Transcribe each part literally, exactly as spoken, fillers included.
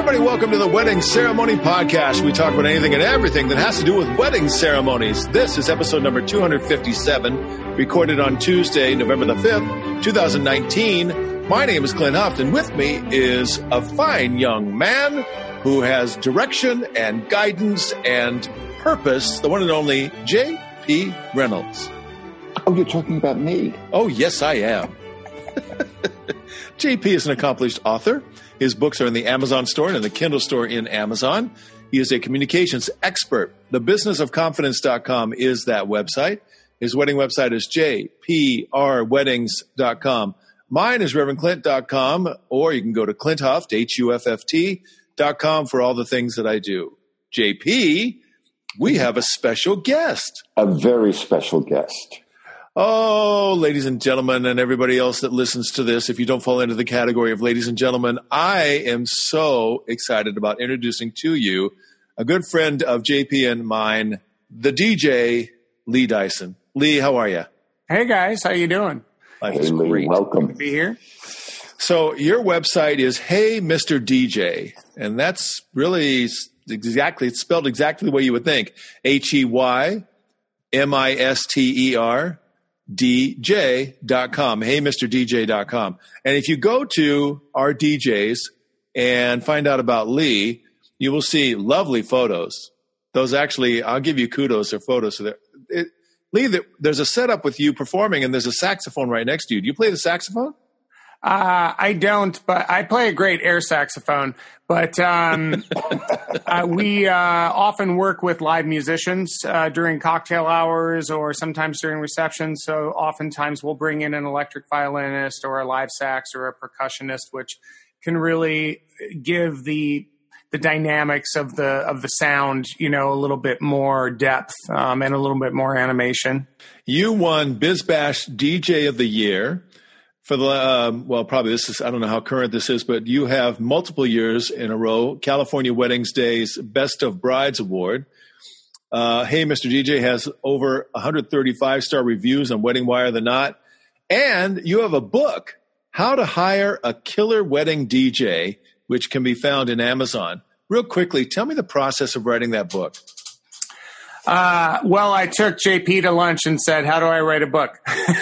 everybody. Welcome to the Wedding Ceremony Podcast. We talk about anything and everything that has to do with wedding ceremonies. This is episode number two hundred fifty-seven, recorded on Tuesday, November the fifth, twenty nineteen. My name is Clint Huft, and with me is a fine young man who has direction and guidance and purpose, the one and only J P Reynolds. Oh, you're talking about me? Oh, yes, I am. J P is an accomplished author. His books are in the Amazon store and in the Kindle store in Amazon. He is a communications expert. The business of confidence dot com is that website. His wedding website is j p r weddings dot com. Mine is reverend clint dot com, or you can go to Clint Huft, H U F F T, dot com for all the things that I do. J P, we have a special guest. A very special guest. Oh, ladies and gentlemen, and everybody else that listens to this, if you don't fall into the category of ladies and gentlemen, I am so excited about introducing to you a good friend of J P and mine, the D J, Lee Dyson. Lee, how are you? Hey, guys. How you doing? Life hey, is Lee, great. Welcome. Good to be here. So your website is Hey Mister D J, and that's really exactly, it's spelled exactly the way you would think. H E Y M I S T E R D J dot com, hey mister D J dot com. And if you go to our D Js and find out about Lee, you will see lovely photos. Those actually, I'll give you kudos or photos. So it, Lee, there's a setup with you performing, and there's a saxophone right next to you. Do you play the saxophone? Uh, I don't, but I play a great air saxophone. But um, uh, we uh, often work with live musicians uh, during cocktail hours or sometimes during receptions. So oftentimes we'll bring in an electric violinist or a live sax or a percussionist, which can really give the the dynamics of the of the sound, you know, a little bit more depth um, and a little bit more animation. You won BizBash D J of the Year. For the, um, well, probably this is, I don't know how current this is, but you have multiple years in a row, California Weddings Day's Best of Brides Award. Uh, hey, Mister D J has over one hundred thirty-five star reviews on Wedding Wire The Knot. And you have a book, How to Hire a Killer Wedding D J, which can be found in Amazon. Real quickly, tell me the process of writing that book. Uh, well, I took J P to lunch and said, how do I write a book?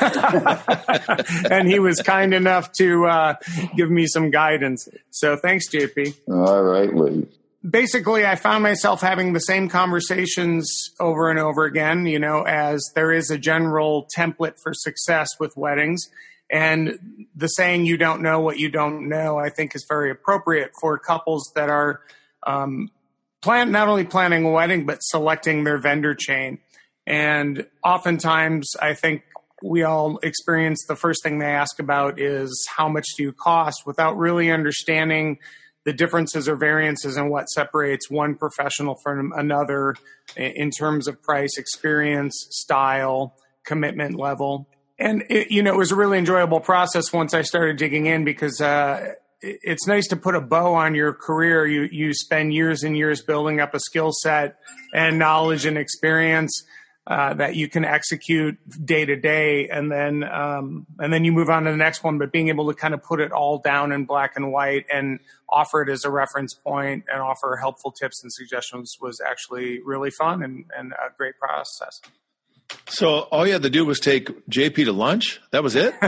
And he was kind enough to uh, give me some guidance. So thanks, J P. All right, Lee. Basically, I found myself having the same conversations over and over again, you know, as there is a general template for success with weddings. And the saying, you don't know what you don't know, I think is very appropriate for couples that are um Plan, not only planning a wedding, but selecting their vendor chain. And oftentimes, I think we all experience the first thing they ask about is how much do you cost, without really understanding the differences or variances in what separates one professional from another in terms of price, experience, style, commitment level. And, it, you know, it was a really enjoyable process once I started digging in because uh, it's nice to put a bow on your career. You you spend years and years building up a skill set and knowledge and experience uh, that you can execute day to day, and then um, and then you move on to the next one. But being able to kind of put it all down in black and white and offer it as a reference point and offer helpful tips and suggestions was actually really fun and, and a great process. So all you had to do was take J P to lunch? That was it?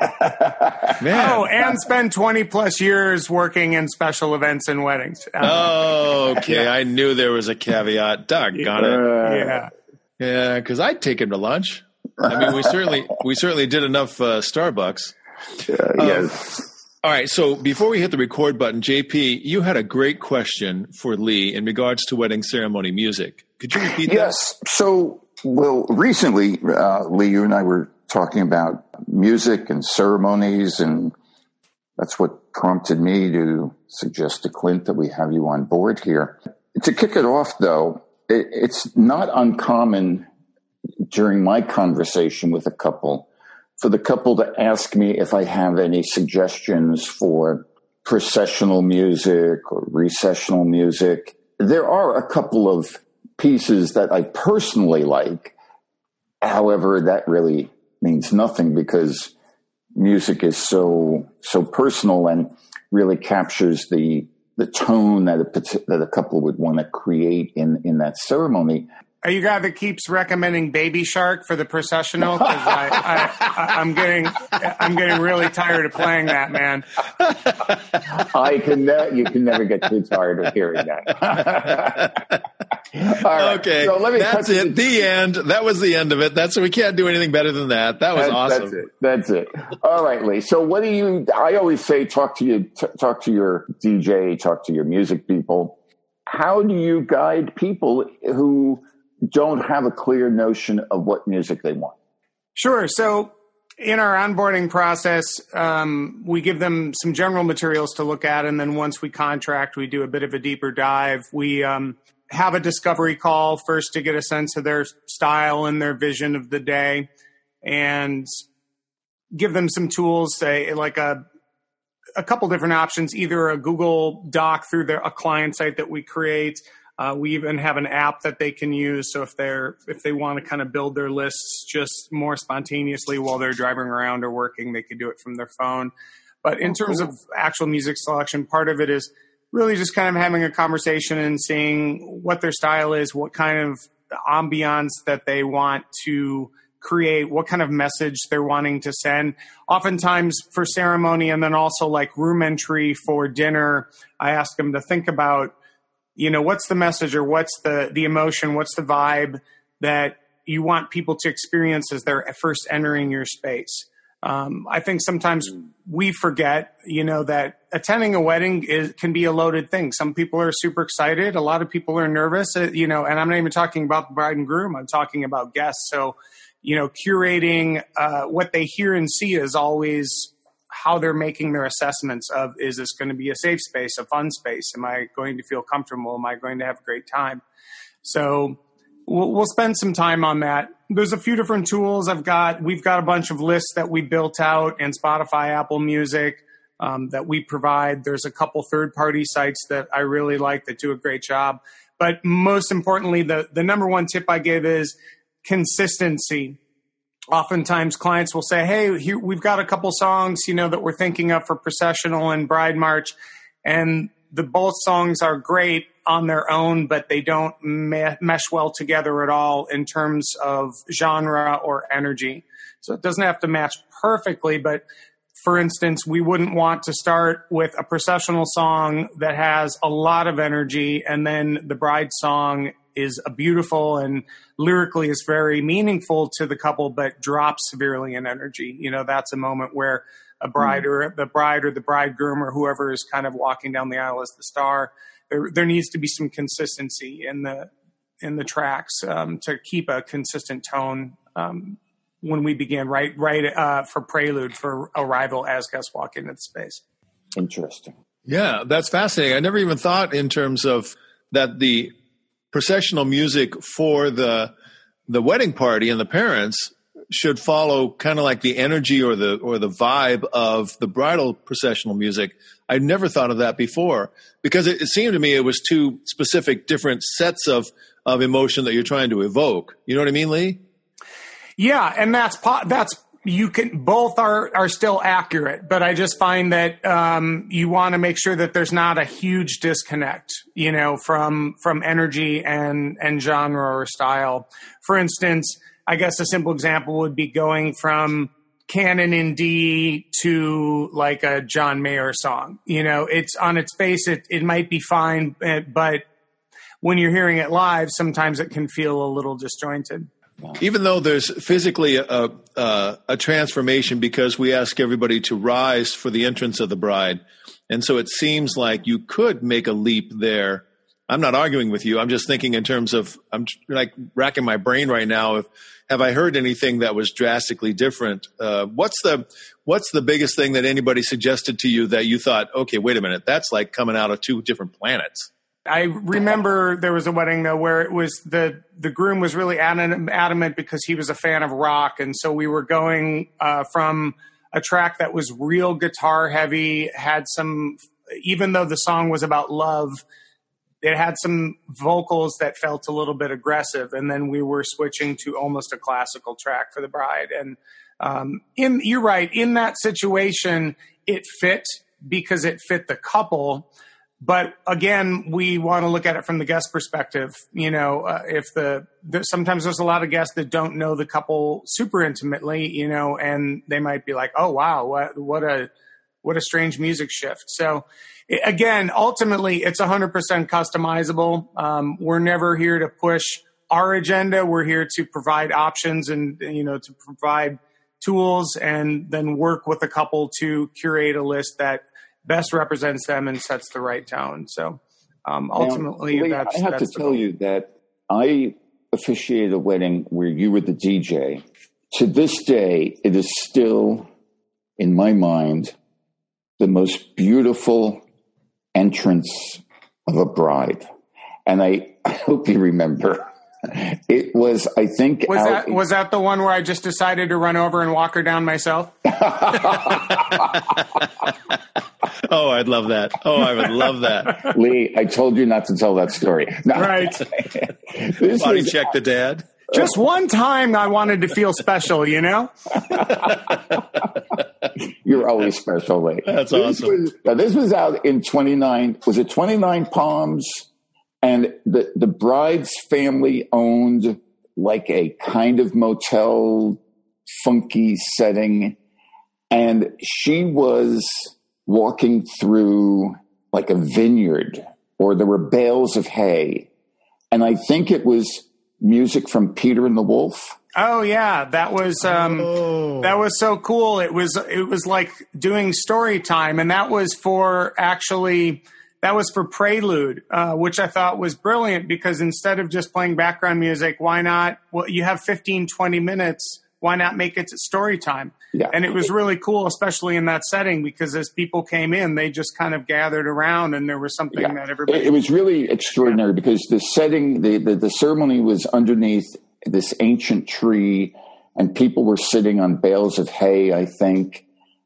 Man. Oh, and spend twenty plus years working in special events and weddings. Um, oh, okay. Yeah. I knew there was a caveat. Doggone it. Yeah. Yeah, because I'd take him to lunch. I mean, we certainly we certainly did enough uh, Starbucks. Uh, yes. Um, all right. So before we hit the record button, J P, you had a great question for Lee in regards to wedding ceremony music. Could you repeat that? Yes. So, well, recently, uh, Lee, you and I were talking about music and ceremonies, and that's what prompted me to suggest to Clint that we have you on board here. To kick it off, though, it, it's not uncommon during my conversation with a couple for the couple to ask me if I have any suggestions for processional music or recessional music. There are a couple of pieces that I personally like. However, that really means nothing because music is so so personal and really captures the the tone that a, that a couple would want to create in, in that ceremony. Are you guy that keeps recommending Baby Shark for the processional? Because I, I, I, I'm getting, I'm getting really tired of playing that, man. I can, ne- you can never get too tired of hearing that. All right. Okay, so let me that's it. The, the end. That was the end of it. That's we can't do anything better than that. That was that's, awesome. That's it. That's it. All right, Lee. So what do you? I always say, talk to you, t- talk to your D J, talk to your music people. How do you guide people who don't have a clear notion of what music they want? Sure. So in our onboarding process, um, we give them some general materials to look at. And then once we contract, we do a bit of a deeper dive. We um, have a discovery call first to get a sense of their style and their vision of the day, and give them some tools, say like a a couple different options, either a Google Doc through their, a client site that we create. Uh, we even have an app that they can use. So if they're if they want to kind of build their lists just more spontaneously while they're driving around or working, they could do it from their phone. But in terms of actual music selection, part of it is really just kind of having a conversation and seeing what their style is, what kind of ambiance that they want to create, what kind of message they're wanting to send. Oftentimes for ceremony and then also like room entry for dinner, I ask them to think about, you know, what's the message or what's the, the emotion, what's the vibe that you want people to experience as they're first entering your space. Um, I think sometimes we forget, you know, that attending a wedding is, can be a loaded thing. Some people are super excited. A lot of people are nervous, uh, you know, and I'm not even talking about the bride and groom. I'm talking about guests. So, you know, curating uh, what they hear and see is always how they're making their assessments of, is this going to be a safe space, a fun space? Am I going to feel comfortable? Am I going to have a great time? So we'll, we'll spend some time on that. There's a few different tools I've got. We've got a bunch of lists that we built out in Spotify, Apple Music um, that we provide. There's a couple third-party sites that I really like that do a great job. But most importantly, the, the number one tip I give is consistency. Oftentimes clients will say, hey, here, we've got a couple songs, you know, that we're thinking of for processional and bride march. And the both songs are great on their own, but they don't me- mesh well together at all in terms of genre or energy. So it doesn't have to match perfectly, but for instance, we wouldn't want to start with a processional song that has a lot of energy, and then the bride song is a beautiful and lyrically is very meaningful to the couple, but drops severely in energy. You know, that's a moment where a bride mm. or the bride or the bridegroom or whoever is kind of walking down the aisle as the star, there, there needs to be some consistency in the, in the tracks um, to keep a consistent tone um, when we begin, right, right uh, for prelude, for arrival as guests walk into the space. Interesting. Yeah, that's fascinating. I never even thought in terms of that the processional music for the the wedding party and the parents should follow kind of like the energy or the or the vibe of the bridal processional music. I'd never thought of that before, because it, it seemed to me it was two specific different sets of of emotion that you're trying to evoke. You know what I mean, Lee? Yeah, and that's that's you can both are are still accurate, but I just find that um, you want to make sure that there's not a huge disconnect, you know, from from energy and and genre or style. For instance, I guess a simple example would be going from Canon in D to like a John Mayer song. You know, it's on its face, it it might be fine, but when you're hearing it live, sometimes it can feel a little disjointed. Even though there's physically a, a, a transformation, because we ask everybody to rise for the entrance of the bride. And so it seems like you could make a leap there. I'm not arguing with you. I'm just thinking in terms of, I'm like racking my brain right now. If, have I heard anything that was drastically different? Uh, what's the, what's the biggest thing that anybody suggested to you that you thought, okay, wait a minute, that's like coming out of two different planets? I remember there was a wedding though where it was the the groom was really adamant because he was a fan of rock, and so we were going uh, from a track that was real guitar heavy, had some, even though the song was about love, it had some vocals that felt a little bit aggressive, and then we were switching to almost a classical track for the bride. And um, in you're right, in that situation, it fit because it fit the couple. But again, we want to look at it from the guest perspective. You know, uh, if the, the sometimes there's a lot of guests that don't know the couple super intimately, you know, and they might be like, "Oh wow, what what a what a strange music shift." So again, ultimately, it's one hundred percent customizable. Um, we're never here to push our agenda. We're here to provide options and, you know, to provide tools and then work with a couple to curate a list that best represents them and sets the right tone. So um, ultimately, now, Lee, that's. I have that's to tell you that I officiated a wedding where you were the D J. To this day, it is still, in my mind, the most beautiful entrance of a bride. And I, I hope you remember. It was, I think, was out, that was that the one where I just decided to run over and walk her down myself? Oh, I'd love that. Oh, I would love that. Lee, I told you not to tell that story. No. Right. This Body was, check the dad. Just one time I wanted to feel special, you know? You're always special, Lee. That's this awesome. Was, now, this was out in twenty-nine, was it twenty-nine Palms? And the, the bride's family owned like a kind of motel, funky setting. And she was walking through like a vineyard, or there were bales of hay. And I think it was music from Peter and the Wolf. Oh yeah, that was um, Oh. that was so cool. It was it was like doing story time, and that was for actually that was for Prelude, uh, which I thought was brilliant because instead of just playing background music, why not? Well, you have fifteen, twenty minutes. Why not make it story time? Yeah. And it was really cool, especially in that setting, because as people came in, they just kind of gathered around, and there was something Yeah. that everybody. It, it was really extraordinary yeah. because the setting, the, the, the ceremony was underneath this ancient tree, and people were sitting on bales of hay, I think,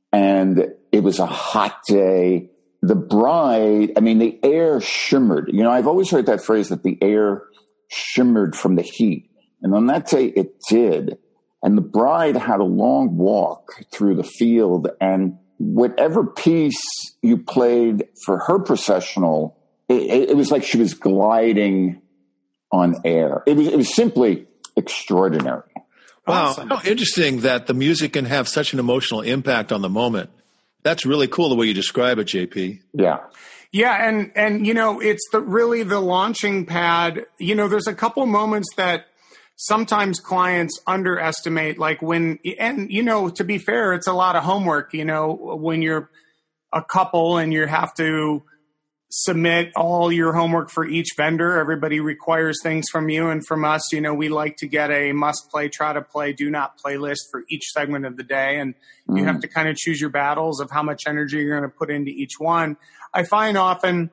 and it was a hot day. The bride, I mean, the air shimmered. You know, I've always heard that phrase that the air shimmered from the heat. And on that day, it did. And the bride had a long walk through the field, and whatever piece you played for her processional, it, it was like she was gliding on air. It was, it was simply extraordinary. Wow. Awesome. How interesting that the music can have such an emotional impact on the moment. That's really cool the way you describe it, J P. Yeah. Yeah, and and you know, it's the really the launching pad. You know, there's a couple moments that sometimes clients underestimate, like when, and you know, to be fair, it's a lot of homework, you know, when you're a couple and you have to submit all your homework for each vendor. Everybody requires things from you and from us. You know, we like to get a must play, try to play, do not play list for each segment of the day. And mm. you have to kind of choose your battles of how much energy you're going to put into each one. I find often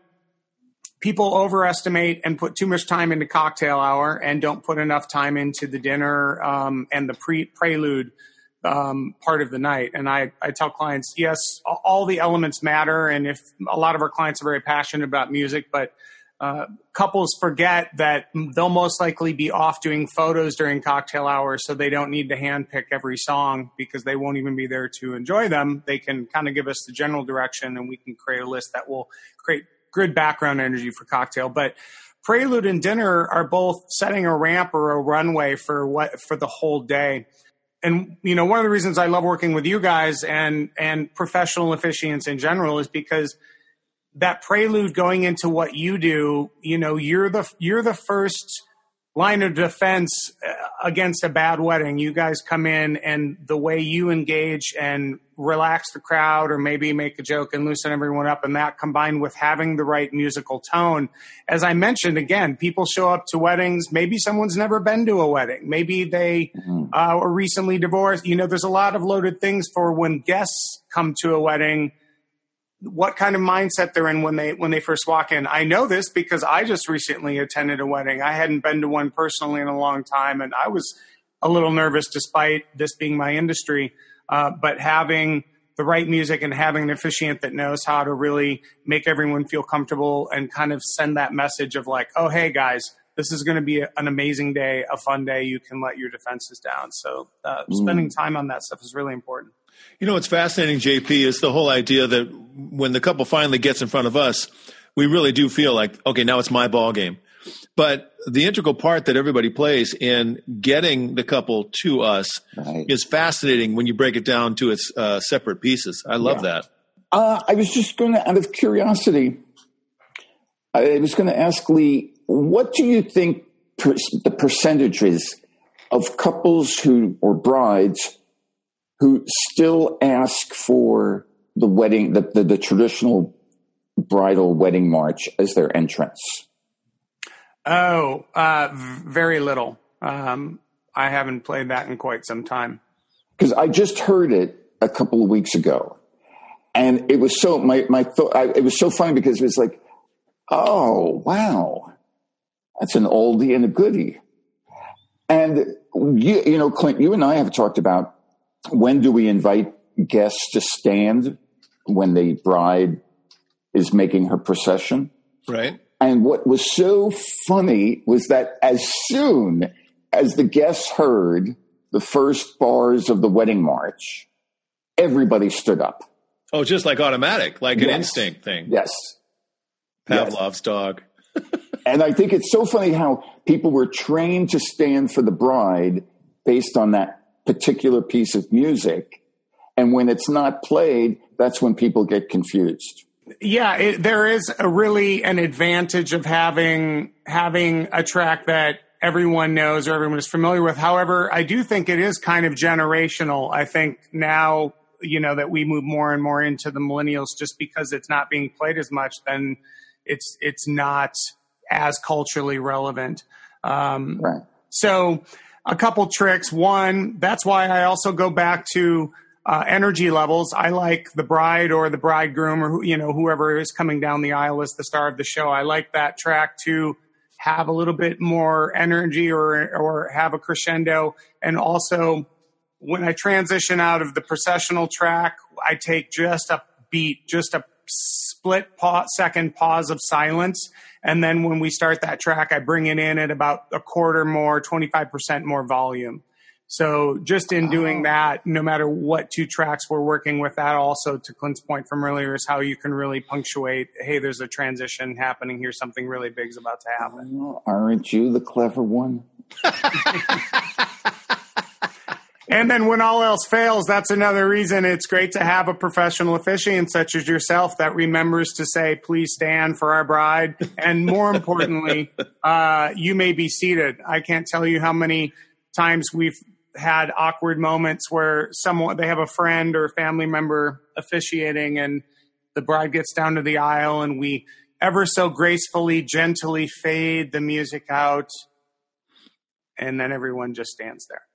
people overestimate and put too much time into cocktail hour and don't put enough time into the dinner um, and the pre prelude um, part of the night. And I, I tell clients, yes, all the elements matter. And if a lot of our clients are very passionate about music, but uh, couples forget that they'll most likely be off doing photos during cocktail hour. So they don't need to handpick every song because they won't even be there to enjoy them. They can kind of give us the general direction and we can create a list that will create good background energy for cocktail. But prelude and dinner are both setting a ramp or a runway for what for the whole day. And you know, one of the reasons I love working with you guys and and professional officiants in general is because that prelude going into what you do, you know, you're the you're the first line of defense against a bad wedding. You guys come in and the way you engage and relax the crowd or maybe make a joke and loosen everyone up, and that combined with having the right musical tone. As I mentioned, again, people show up to weddings. Maybe someone's never been to a wedding. Maybe they mm-hmm. uh, were recently divorced. You know, there's a lot of loaded things for when guests come to a wedding, what kind of mindset they're in when they when they first walk in. I know this because I just recently attended a wedding. I hadn't been to one personally in a long time, and I was a little nervous despite this being my industry. Uh, but having the right music and having an officiant that knows how to really make everyone feel comfortable and kind of send that message of like, oh, hey, guys, this is going to be a, an amazing day, a fun day. You can let your defenses down. So uh, mm. spending time on that stuff is really important. You know, what's fascinating, J P, is the whole idea that when the couple finally gets in front of us, we really do feel like, okay, now it's my ball game. But the integral part that everybody plays in getting the couple to us right. is fascinating when you break it down to its uh, separate pieces. I love yeah. that. Uh, I was just going to, out of curiosity, I was going to ask Lee, what do you think per- the percentage is of couples who or brides who still ask for the wedding, the, the, the traditional bridal wedding march as their entrance? Oh, uh, very little. Um, I haven't played that in quite some time. Because I just heard it a couple of weeks ago, and it was so my my th- I, it was so funny because it was like, oh wow, that's an oldie and a goodie. And you, you know, Clint, you and I have talked about when do we invite guests to stand when the bride is making her procession, right? And what was so funny was that as soon as the guests heard the first bars of the wedding march, everybody stood up. Oh, just like automatic, like yes. an instinct thing. Yes. Pavlov's yes. dog. And I think it's so funny how people were trained to stand for the bride based on that particular piece of music. And when it's not played, that's when people get confused. Yeah, it, there is a really an advantage of having having a track that everyone knows or everyone is familiar with. However, I do think it is kind of generational. I think now, you know, that we move more and more into the millennials, just because it's not being played as much, then it's it's not as culturally relevant. Um, right. So a couple tricks. One, that's why I also go back to Uh, energy levels. I like the bride or the bridegroom or, who, you know, whoever is coming down the aisle as the star of the show. I like that track to have a little bit more energy or, or have a crescendo. And also when I transition out of the processional track, I take just a beat, just a split pa- second pause of silence. And then when we start that track, I bring it in at about a quarter more, twenty-five percent more volume. So just in doing oh. that, no matter what two tracks we're working with, that also, to Clint's point from earlier, is how you can really punctuate, hey, there's a transition happening here. Something really big is about to happen. Oh, aren't you the clever one? And then when all else fails, that's another reason it's great to have a professional officiant such as yourself that remembers to say, please stand for our bride. And more importantly, uh, you may be seated. I can't tell you how many times we've had awkward moments where someone, they have a friend or family member officiating and the bride gets down to the aisle and we ever so gracefully, gently fade the music out. And then everyone just stands there.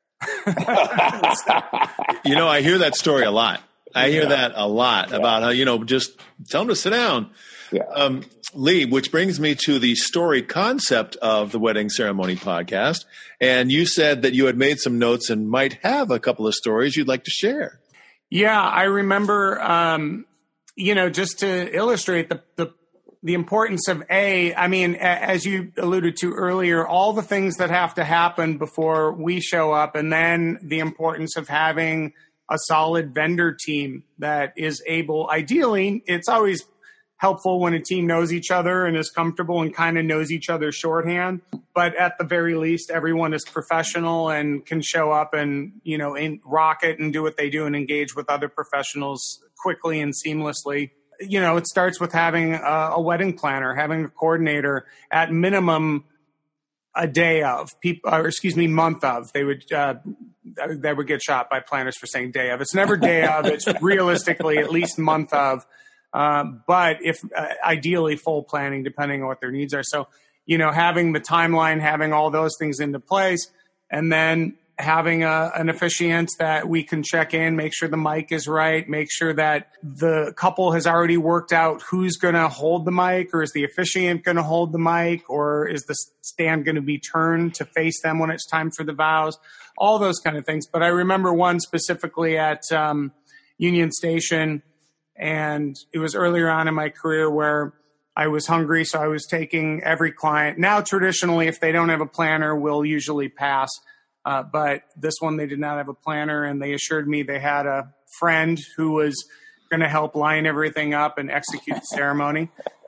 You know, I hear that story a lot. I hear yeah. that a lot yeah. about how, you know, just tell them to sit down. Yeah. Um, Lee, which brings me to the story concept of the Wedding Ceremony podcast. And you said that you had made some notes and might have a couple of stories you'd like to share. Yeah, I remember, um, you know, just to illustrate the, the the importance of A, I mean, as you alluded to earlier, all the things that have to happen before we show up, and then the importance of having a solid vendor team that is able, ideally, it's always helpful when a team knows each other and is comfortable and kind of knows each other's shorthand. But at the very least, everyone is professional and can show up and, you know, in, rock it and do what they do and engage with other professionals quickly and seamlessly. You know, it starts with having a, a wedding planner, having a coordinator, at minimum a day of, people, or excuse me, month of. They would uh, they would get shot by planners for saying day of. It's never day of. It's realistically at least month of. Um, but if uh, ideally full planning, depending on what their needs are. So, you know, having the timeline, having all those things into place, and then having a, an officiant that we can check in, make sure the mic is right, make sure that the couple has already worked out who's going to hold the mic, or is the officiant going to hold the mic, or is the stand going to be turned to face them when it's time for the vows, all those kind of things. But I remember one specifically at um, Union Station. And it was earlier on in my career where I was hungry, so I was taking every client. Now, traditionally, if they don't have a planner, we'll usually pass. Uh, but this one, they did not have a planner, and they assured me they had a friend who was going to help line everything up and execute the ceremony.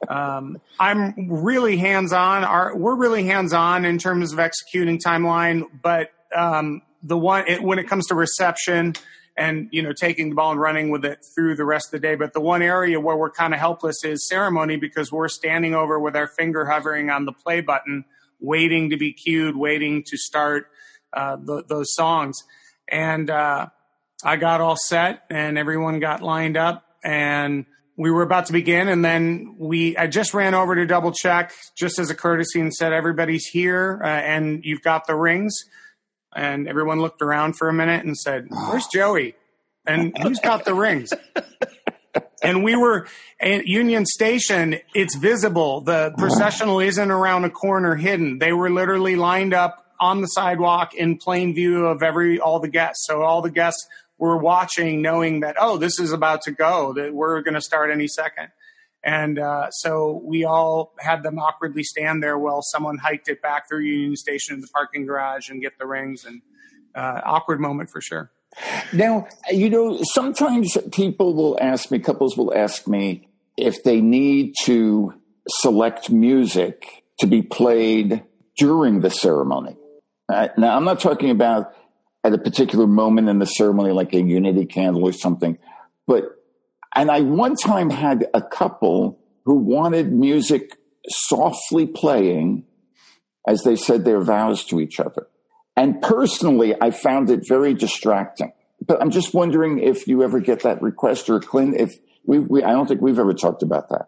Um, I'm really hands-on. Our, we're really hands-on in terms of executing timeline, but um, the one it, when it comes to reception and, you know, taking the ball and running with it through the rest of the day. But the one area where we're kind of helpless is ceremony, because we're standing over with our finger hovering on the play button, waiting to be cued, waiting to start uh, the, those songs. And uh, I got all set and everyone got lined up and we were about to begin. And then we, I just ran over to double check just as a courtesy and said, everybody's here uh, and you've got the rings. And everyone looked around for a minute and said, where's Joey? And who's got the rings? And we were at Union Station. It's visible. The processional isn't around a corner hidden. They were literally lined up on the sidewalk in plain view of every, all the guests. So all the guests were watching, knowing that, oh, this is about to go, that we're going to start any second. And uh, so we all had them awkwardly stand there while someone hiked it back through Union Station to the parking garage and get the rings. And uh, awkward moment for sure. Now, you know, sometimes people will ask me, couples will ask me if they need to select music to be played during the ceremony. Uh, now, I'm not talking about at a particular moment in the ceremony, like a unity candle or something, but and I one time had a couple who wanted music softly playing as they said their vows to each other. And personally, I found it very distracting. But I'm just wondering if you ever get that request, or Clint, if we, we I don't think we've ever talked about that.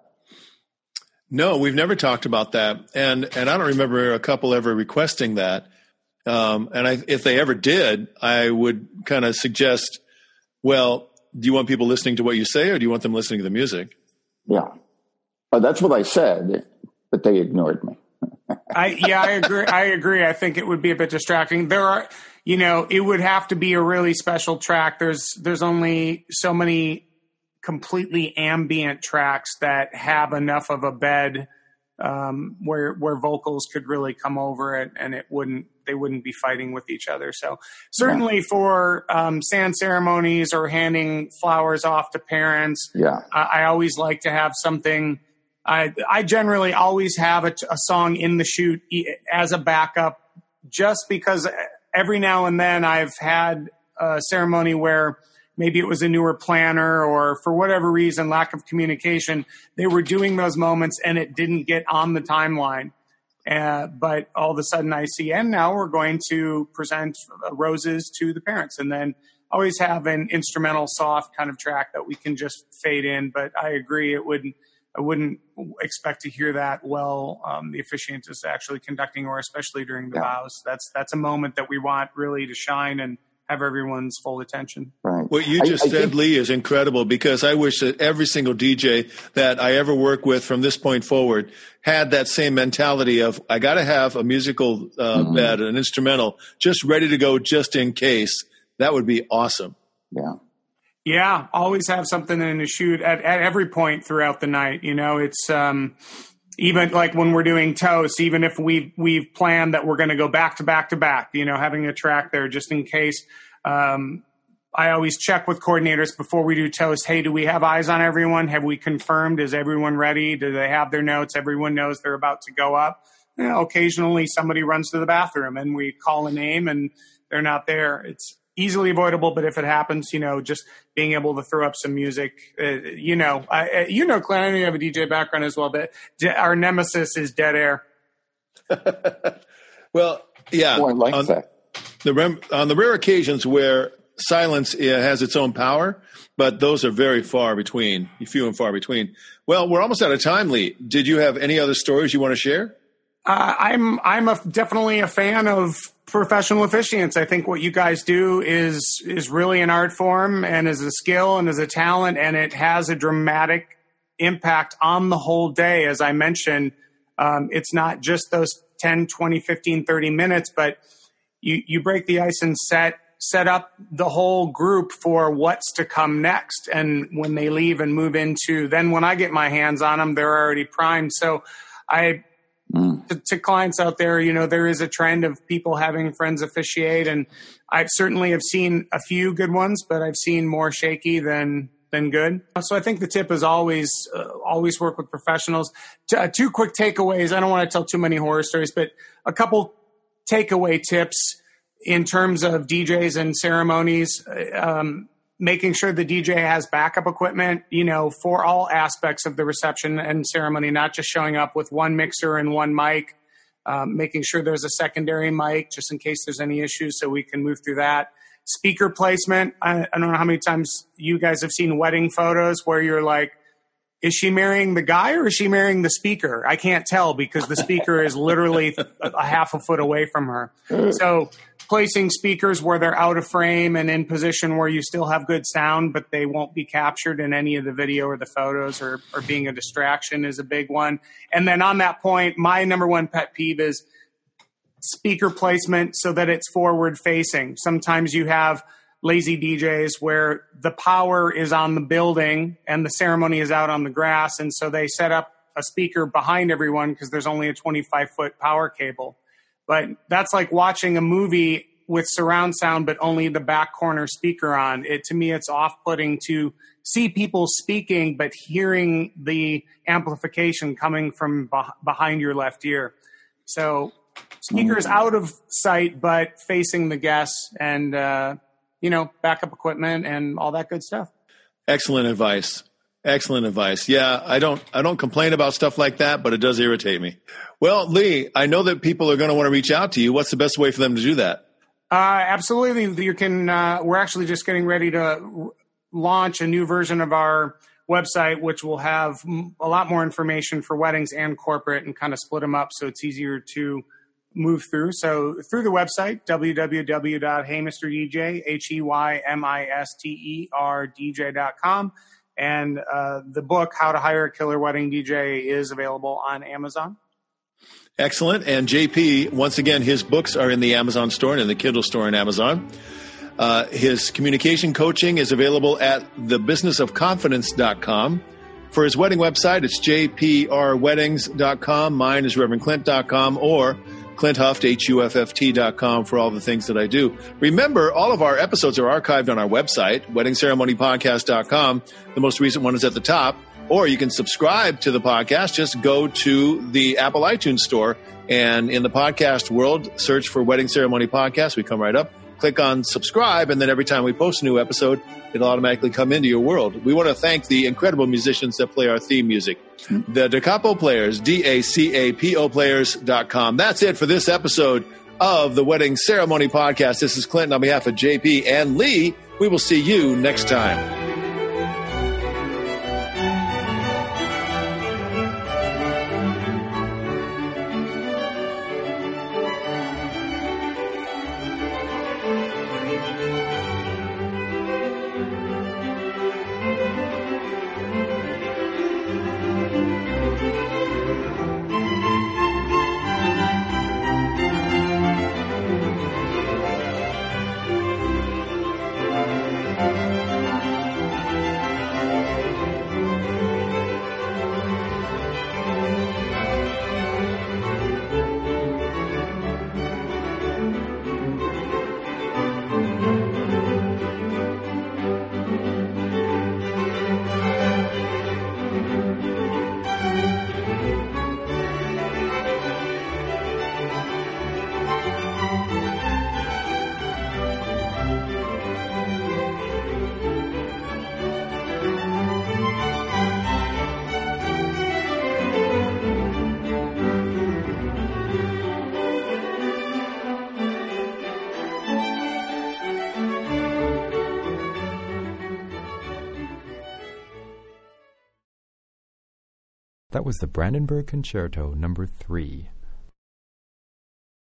No, we've never talked about that. And and I don't remember a couple ever requesting that. Um, and I, if they ever did, I would kind of suggest, well, do you want people listening to what you say, or do you want them listening to the music? Yeah. But that's what I said, but they ignored me. I, yeah, I agree. I agree. I think it would be a bit distracting. There are, you know, it would have to be a really special track. There's, there's only so many completely ambient tracks that have enough of a bed, um, where, where vocals could really come over it and it wouldn't, they wouldn't be fighting with each other. So certainly yeah. for, um, sand ceremonies or handing flowers off to parents, yeah, I, I always like to have something. I, I generally always have a, a song in the chute as a backup, just because every now and then I've had a ceremony where maybe it was a newer planner or for whatever reason, lack of communication, they were doing those moments and it didn't get on the timeline. Uh, but all of a sudden I see, and now we're going to present roses to the parents, and then always have an instrumental soft kind of track that we can just fade in. But I agree, it wouldn't, I wouldn't expect to hear that while um, the officiant is actually conducting, or especially during the yeah. vows. That's that's a moment that we want really to shine and have everyone's full attention. Right. What you just I, I said, think- Lee, is incredible, because I wish that every single D J that I ever work with from this point forward had that same mentality of, I got to have a musical uh, mm-hmm. bed, an instrumental, just ready to go just in case. That would be awesome. Yeah. Yeah, always have something in the chute at, at every point throughout the night. You know, it's um, even like when we're doing toasts, even if we've, we've planned that we're going to go back to back to back, you know, having a track there just in case. Um, I always check with coordinators before we do toast. Hey, do we have eyes on everyone? Have we confirmed? Is everyone ready? Do they have their notes? Everyone knows they're about to go up. You know, occasionally somebody runs to the bathroom and we call a name and they're not there. It's easily avoidable, but if it happens, you know, just being able to throw up some music, uh, you know, I, you know, Clint, I know you have a D J background as well, but de- our nemesis is dead air. Well, yeah. Oh, I like on, that. The rem- on the rare occasions where silence uh, has its own power, but those are very far between, few and far between. Well, we're almost out of time, Lee. Did you have any other stories you want to share? Uh, I'm I'm a, definitely a fan of professional officiants. I think what you guys do is is really an art form and is a skill and is a talent, and it has a dramatic impact on the whole day. As I mentioned, um, it's not just those ten, twenty, fifteen, thirty minutes, but you, you break the ice and set set up the whole group for what's to come next. And when they leave and move into, then when I get my hands on them, they're already primed. So I... Mm. To, to clients out there, you know, there is a trend of people having friends officiate, and I certainly have seen a few good ones, but I've seen more shaky than than good. So I think the tip is always, uh, always work with professionals. T- uh, two quick takeaways. I don't want to tell too many horror stories, but a couple takeaway tips in terms of D Js and ceremonies. Um, making sure the D J has backup equipment, you know, for all aspects of the reception and ceremony, not just showing up with one mixer and one mic, um, making sure there's a secondary mic just in case there's any issues so we can move through that. Speaker placement. I, I don't know how many times you guys have seen wedding photos where you're like, is she marrying the guy or is she marrying the speaker? I can't tell because the speaker is literally a, a half a foot away from her. So placing speakers where they're out of frame and in position where you still have good sound, but they won't be captured in any of the video or the photos or, or being a distraction is a big one. And then on that point, my number one pet peeve is speaker placement so that it's forward facing. Sometimes you have lazy D Js where the power is on the building and the ceremony is out on the grass. And so they set up a speaker behind everyone because there's only a twenty-five foot power cable. But that's like watching a movie with surround sound, but only the back corner speaker on. It, to me, it's off-putting to see people speaking, but hearing the amplification coming from beh- behind your left ear. So speakers out of sight, but facing the guests and, uh, you know, backup equipment and all that good stuff. Excellent advice. Excellent advice. Yeah, I don't I don't complain about stuff like that, but it does irritate me. Well, Lee, I know that people are going to want to reach out to you. What's the best way for them to do that? Uh, absolutely. You can. Uh, we're actually just getting ready to r- launch a new version of our website, which will have m- a lot more information for weddings and corporate and kind of split them up so it's easier to move through. So through the website, w w w dot hey mister D J, H E Y M I S T E R D J dot com. And uh, the book, How to Hire a Killer Wedding D J, is available on Amazon. Excellent. And J P, once again, his books are in the Amazon store and in the Kindle store on Amazon. Uh, his communication coaching is available at the business of confidence dot com. For his wedding website, it's j p r weddings dot com. Mine is reverend clint dot com or Clint Huft, H U F F T dot com for all the things that I do. Remember, all of our episodes are archived on our website, wedding ceremony podcast dot com. The most recent one is at the top. Or you can subscribe to the podcast. Just go to the Apple iTunes store and in the podcast world, search for Wedding Ceremony Podcast. We come right up. Click on subscribe, and then every time we post a new episode, it'll automatically come into your world. We want to thank the incredible musicians that play our theme music. Mm-hmm. The Da Capo Players, D A C A P O players dot com. That's it for this episode of the Wedding Ceremony Podcast. This is Clinton on behalf of J P and Lee. We will see you next time. That was the Brandenburg Concerto number three